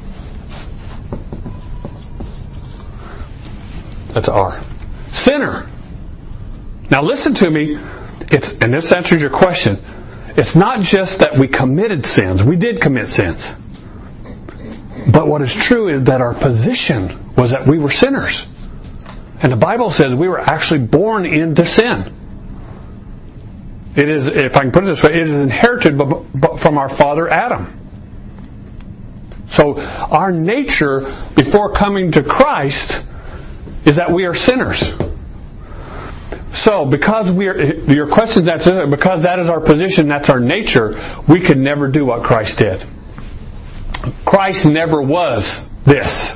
That's our sinner. Now listen to me. It's and this answers your question. It's not just that we committed sins. We did commit sins. But what is true is that our position was that we were sinners. And the Bible says we were actually born into sin. It is, if I can put it this way, it is inherited from our father Adam. So our nature before coming to Christ is that we are sinners. So because we are, your question is that because that is our position, that's our nature, we could never do what Christ did. Christ never was this.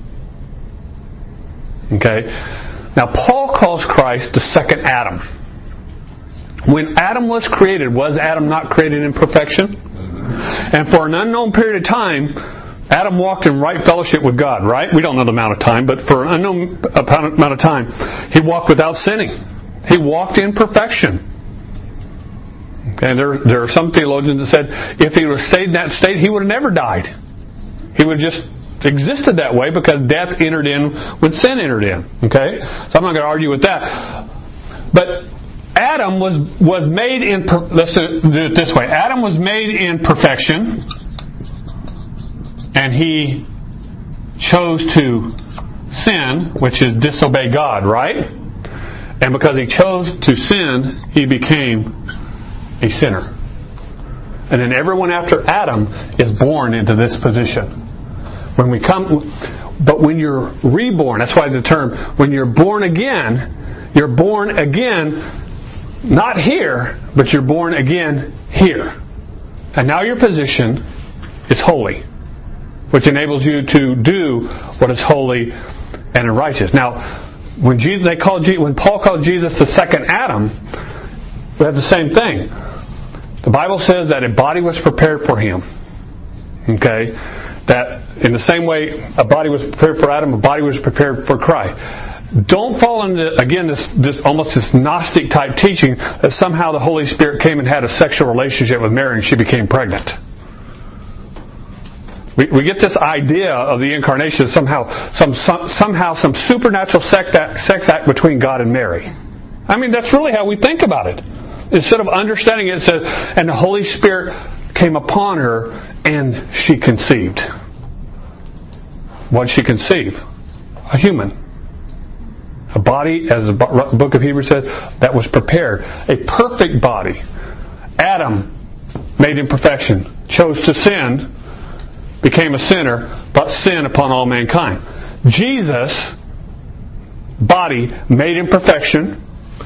Okay? Now Paul calls Christ the second Adam. When Adam was created, was Adam not created in perfection? And for an unknown period of time, Adam walked in right fellowship with God, right? We don't know the amount of time, but for an unknown amount of time, he walked without sinning. He walked in perfection. And there, there are some theologians that said if he would have stayed in that state, he would have never died. He would have just existed that way because death entered in when sin entered in. Okay? So I'm not going to argue with that. But Adam was was made in, let's do it this way. Adam was made in perfection, and he chose to sin, which is disobey God, right? And because he chose to sin, he became a sinner. And then everyone after Adam is born into this position. When we come, but when you're reborn, that's why the term, when you're born again, you're born again, not here, but you're born again here. And now your position is holy, which enables you to do what is holy and righteous. Now, when Jesus, they called, when Paul called Jesus the second Adam, we have the same thing. The Bible says that a body was prepared for him. Okay? That in the same way a body was prepared for Adam, a body was prepared for Christ. Don't fall into, again, this, this almost this Gnostic type teaching that somehow the Holy Spirit came and had a sexual relationship with Mary and she became pregnant. We, we get this idea of the incarnation as somehow some, some somehow some supernatural sex act, sex act between God and Mary. I mean, that's really how we think about it. Instead of understanding it, it says, and the Holy Spirit came upon her and she conceived. What did she conceive? A human. A body, as the book of Hebrews says, that was prepared. A perfect body. Adam, made in perfection, chose to sin, became a sinner, brought sin upon all mankind. Jesus, body, made in perfection,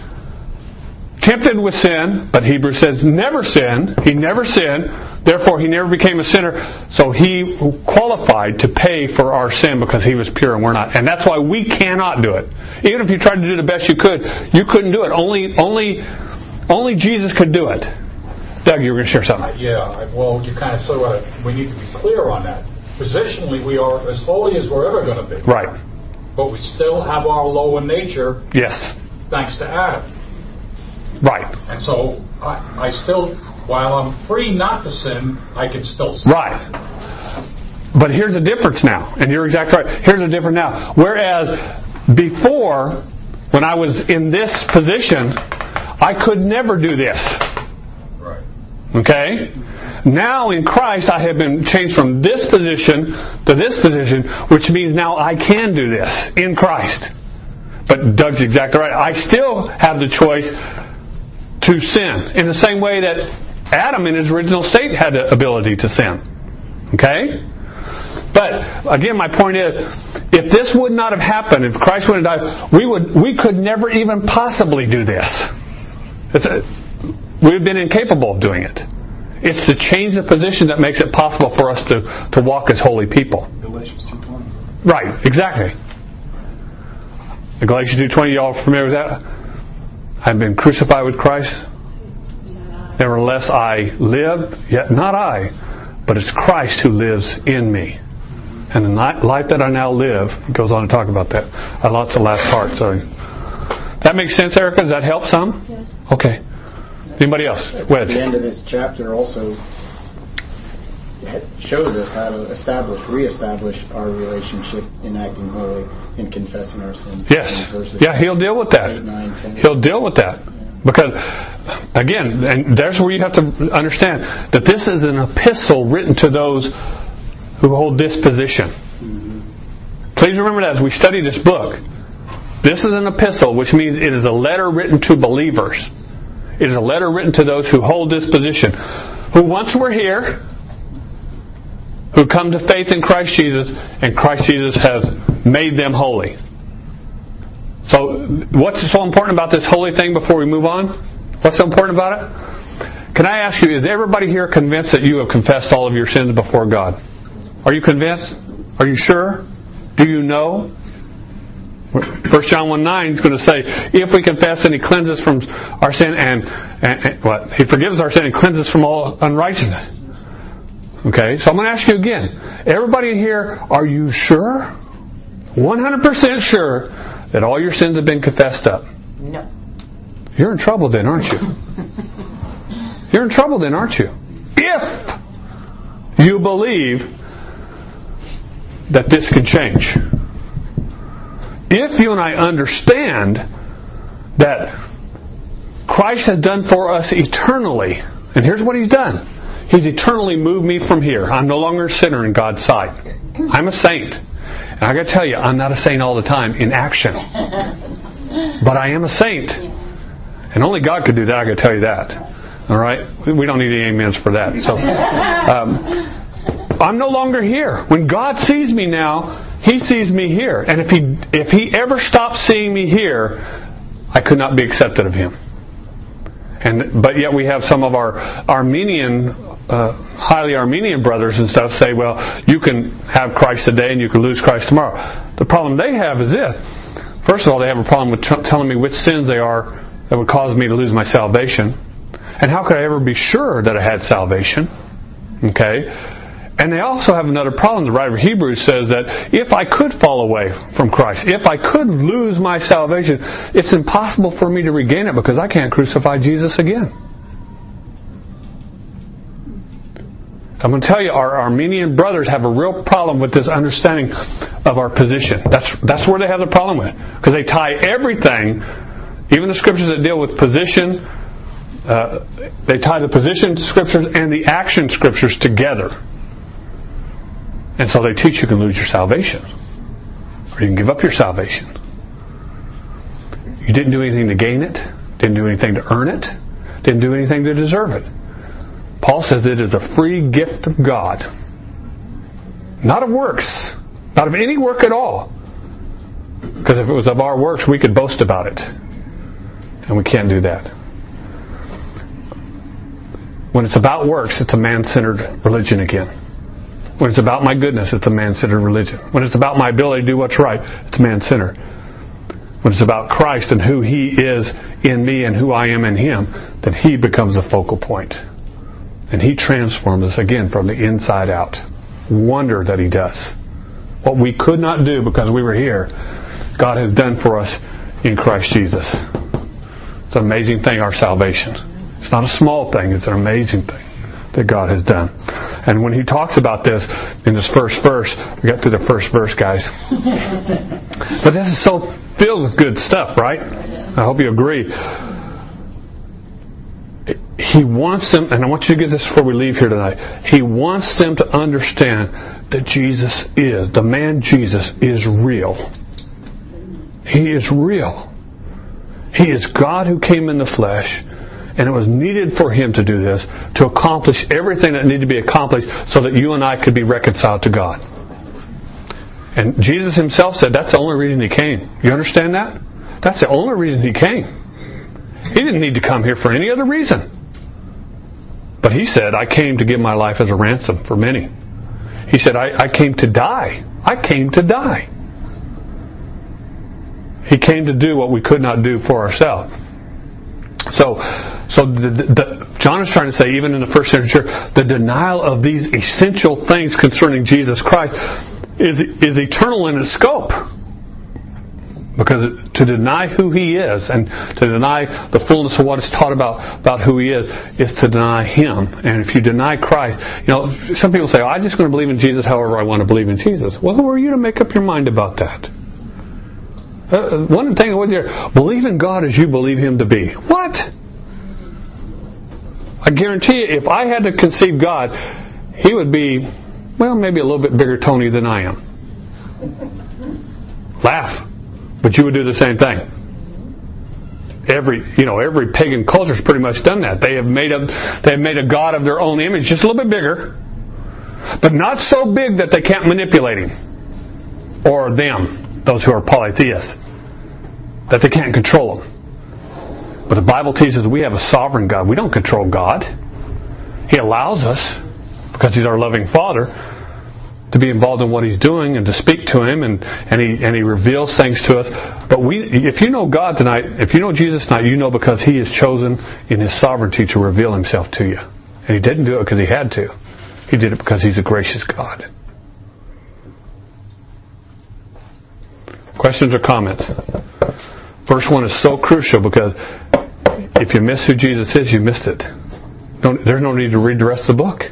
tempted with sin, but Hebrews says never sinned. He never sinned. Therefore, he never became a sinner. So he qualified to pay for our sin because he was pure and we're not. And that's why we cannot do it. Even if you tried to do the best you could, you couldn't do it. Only, only, only Jesus could do it. Doug, you were going to share something. Yeah, well, you kind of sort of, we need to be clear on that. Positionally, we are as holy as we're ever going to be. Right. But we still have our lower nature. Yes. Thanks to Adam. Right. And so I, I still, while I'm free not to sin, I can still sin. Right. But here's the difference now. And you're exactly right. Here's the difference now. Whereas before, when I was in this position, I could never do this. Right. Okay? Now in Christ, I have been changed from this position to this position, which means now I can do this in Christ. But Doug's exactly right. I still have the choice to sin in the same way that Adam in his original state had the ability to sin. Okay? But again, my point is, if this would not have happened, if Christ would have died, we would we could never even possibly do this. It's a, we would have been incapable of doing it. It's to change the position that makes it possible for us to, to walk as holy people. Galatians two twenty. Right, exactly. The Galatians two twenty, y'all familiar with that? I've been crucified with Christ. Nevertheless I live, yet not I, but it's Christ who lives in me. And the life that I now live, he goes on to talk about that. I lost the last part, sorry. That makes sense, Erica? Does that help some? Yes. Okay. Anybody else? Wedge. At the end of this chapter also shows us how to establish, reestablish our relationship in acting holy and confessing our sins. Yes. Yeah, he'll deal with that. eight, nine, ten. He'll deal with that. Because, again, and there's where you have to understand that this is an epistle written to those who hold this position. Mm-hmm. Please remember that as we study this book. This is an epistle, which means it is a letter written to believers. It is a letter written to those who hold this position, who once were here, who come to faith in Christ Jesus, and Christ Jesus has made them holy. So, what's so important about this holy thing before we move on? What's so important about it? Can I ask you, is everybody here convinced that you have confessed all of your sins before God? Are you convinced? Are you sure? Do you know? First John one nine is going to say, if we confess and He cleanses us from our sin and, and, and what? He forgives our sin and cleanses us from all unrighteousness. Okay, so I'm going to ask you again. Everybody in here, are you sure? one hundred percent sure that all your sins have been confessed up? No. You're in trouble then, aren't you? You're in trouble then, aren't you? If you believe that this can change. If you and I understand that Christ has done for us eternally. And here's what He's done. He's eternally moved me from here. I'm no longer a sinner in God's sight. I'm a saint. And I got to tell you, I'm not a saint all the time in action. But I am a saint. And only God could do that, I got to tell you that. All right? We don't need any amens for that. So, um, I'm no longer here. When God sees me now, He sees me here. And if He if He ever stops seeing me here, I could not be accepted of Him. And but yet we have some of our Armenian, uh, highly Armenian brothers and stuff say, well, you can have Christ today and you can lose Christ tomorrow. The problem they have is this. First of all, they have a problem with t- telling me which sins they are that would cause me to lose my salvation. And how could I ever be sure that I had salvation? Okay? And they also have another problem. The writer of Hebrews says that if I could fall away from Christ, if I could lose my salvation, it's impossible for me to regain it because I can't crucify Jesus again. I'm going to tell you, our Armenian brothers have a real problem with this understanding of our position. That's that's where they have the problem with. Because they tie everything, even the scriptures that deal with position, uh, they tie the position scriptures and the action scriptures together. And so they teach you can lose your salvation. Or you can give up your salvation. You didn't do anything to gain it. Didn't do anything to earn it. Didn't do anything to deserve it. Paul says it is a free gift of God. Not of works. Not of any work at all. Because if it was of our works, we could boast about it. And we can't do that. When it's about works, it's a man-centered religion again. When it's about my goodness, it's a man-centered religion. When it's about my ability to do what's right, it's man-centered. When it's about Christ and who He is in me and who I am in Him, then He becomes a focal point. And He transforms us again from the inside out. Wonder that He does. What we could not do because we were here, God has done for us in Christ Jesus. It's an amazing thing, our salvation. It's not a small thing, it's an amazing thing that God has done. And when He talks about this in this first verse, we got through the first verse, guys. But this is so filled with good stuff, right? I hope you agree. He wants them, and I want you to get this before we leave here tonight. He wants them to understand that Jesus is, the man Jesus is real. He is real. He is God who came in the flesh. And it was needed for Him to do this, to accomplish everything that needed to be accomplished so that you and I could be reconciled to God. And Jesus Himself said that's the only reason He came. You understand that? That's the only reason He came. He didn't need to come here for any other reason. But He said, I came to give my life as a ransom for many. He said, I, I came to die. I came to die. He came to do what we could not do for ourselves. So, so the, the, John is trying to say, even in the first century church, the denial of these essential things concerning Jesus Christ is is eternal in its scope. Because to deny who He is and to deny the fullness of what is taught about, about who He is, is to deny Him. And if you deny Christ, you know, some people say, oh, I'm just going to believe in Jesus however I want to believe in Jesus. Well, who are you to make up your mind about that? Uh, one thing with you, believe in God as you believe Him to be. What? I guarantee you, if I had to conceive God, He would be, well, maybe a little bit bigger Tony than I am. Laugh. But you would do the same thing. Every, you know, every pagan culture has pretty much done that. They have made a, they have made a God of their own image, just a little bit bigger, but not so big that they can't manipulate Him or them. Those who are polytheists, that they can't control Him. But the Bible teaches we have a sovereign God. We don't control God. He allows us, because He's our loving Father, to be involved in what He's doing and to speak to Him, and, and He and He reveals things to us. But we, if you know God tonight, if you know Jesus tonight, you know because He has chosen in His sovereignty to reveal Himself to you. And He didn't do it because He had to. He did it because He's a gracious God. Questions or comments? First one is so crucial because if you miss who Jesus is, you missed it. Don't, there's no need to read the rest of the book.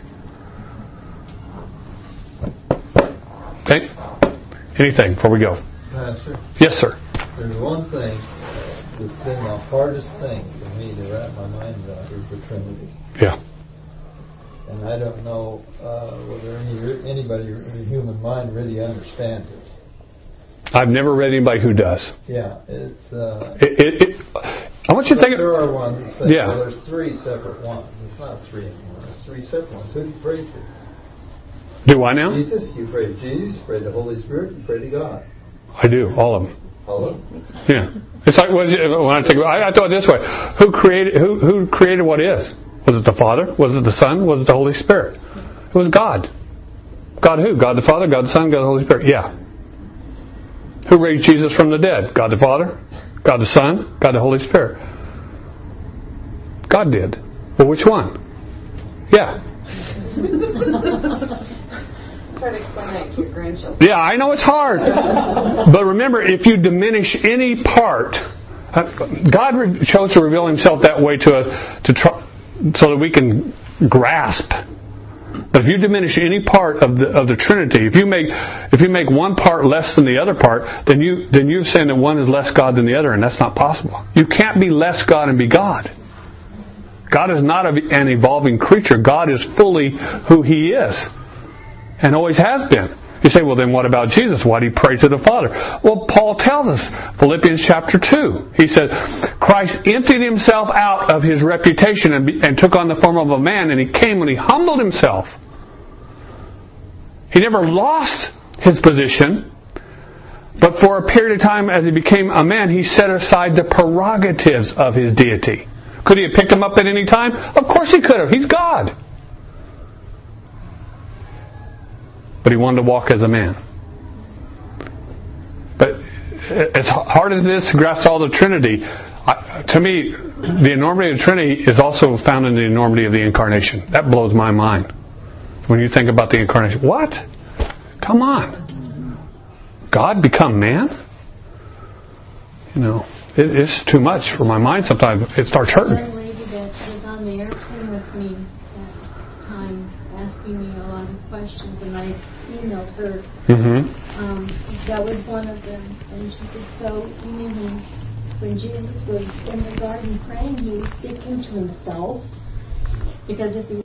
Okay? Anything before we go? Pastor? Yes, sir. There's one thing that's been the hardest thing for me to wrap my mind around is the Trinity. Yeah. And I don't know uh, whether any, anybody in the human mind really understands it. I've never read anybody who does. Yeah, it's. Uh, it, it, it, I want you to think. There are ones that say, yeah. well, there's three separate ones. It's not three anymore. It's three separate ones. Who do you pray to? Do I now? Jesus. You pray to Jesus. You pray to the Holy Spirit. You pray to God. I do, all of them. All of them. Yeah. It's like when I think. I, I thought it this way: Who created? Who who created what is? Was it the Father? Was it the Son? Was it the Holy Spirit? It was God. God who? God the Father, God the Son, God the Holy Spirit. Yeah. Who raised Jesus from the dead? God the Father, God the Son, God the Holy Spirit. God did. Well, which one? Yeah. Try to explain that to your grandchildren. Yeah, I know it's hard. But remember, if you diminish any part, God chose to reveal Himself that way to us to try, so that we can grasp. But if you diminish any part of the of the Trinity, if you make if you make one part less than the other part, then you then you're saying that one is less God than the other, and that's not possible. You can't be less God and be God. God is not an evolving creature. God is fully who He is, and always has been. You say, well, then what about Jesus? Why did He pray to the Father? Well, Paul tells us, Philippians chapter two. He said, Christ emptied Himself out of His reputation and, be, and took on the form of a man, and He came when He humbled Himself. He never lost His position, but for a period of time as He became a man, He set aside the prerogatives of His deity. Could He have picked Him up at any time? Of course He could have. He's God. But He wanted to walk as a man. But as hard as it is to grasp all the Trinity, I, to me, the enormity of the Trinity is also found in the enormity of the Incarnation. That blows my mind. When you think about the Incarnation. What? Come on. God become man? You know, it, it's too much for my mind sometimes. It starts hurting. One lady that was on the airplane with me that time asking me a lot of questions, and I emailed her. Mm-hmm. Um, that was one of them. And she said, so you mean when Jesus was in the garden praying, He was speaking to Himself? Because if He